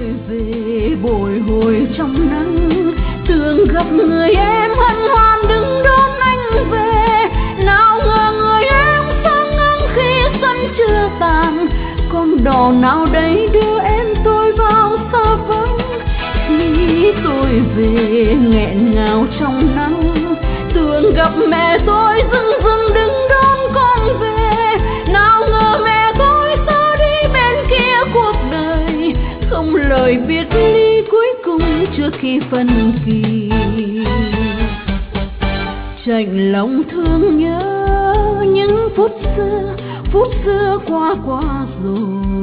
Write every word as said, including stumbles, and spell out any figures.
về bồi hồi trong nắng, tưởng gặp người em hân hoan đứng đón anh về. Nào ngờ người em sang ngang khi sân chưa tàn, con đò nào đây đưa em tôi vào xa vắng. Khi tôi về nghẹn ngào trong nắng, tưởng gặp mẹ tôi dưng dưng đứng đón con về. Nào ngờ mẹ tôi xa đi bên kia cuộc đời, không lời biệt ly cuối cùng trước khi phân kỳ. Chạnh lòng thương nhớ những phút xưa, phút xưa qua qua rồi.